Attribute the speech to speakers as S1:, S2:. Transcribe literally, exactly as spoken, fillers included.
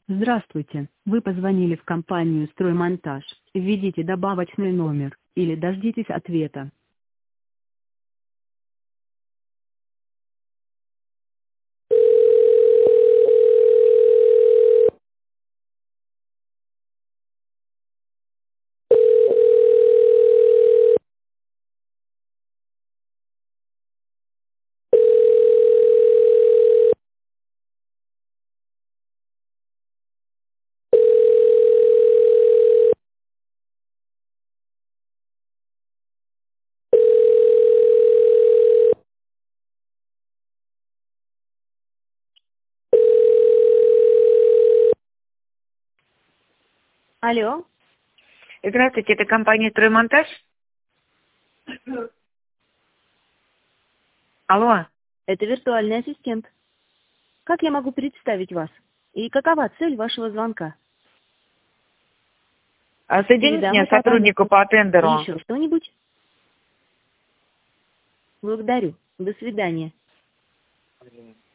S1: Здравствуйте, вы позвонили в компанию «Строймонтаж». Введите добавочный номер или дождитесь ответа. Алло,
S2: Здравствуйте, это компания «Строймонтаж». Алло.
S1: это виртуальный ассистент. Как я могу представить вас? И какова цель вашего звонка?
S2: А соедините
S1: Передам
S2: меня с
S1: это
S2: сотруднику по тендеру.
S1: Еще что-нибудь? Благодарю. До свидания.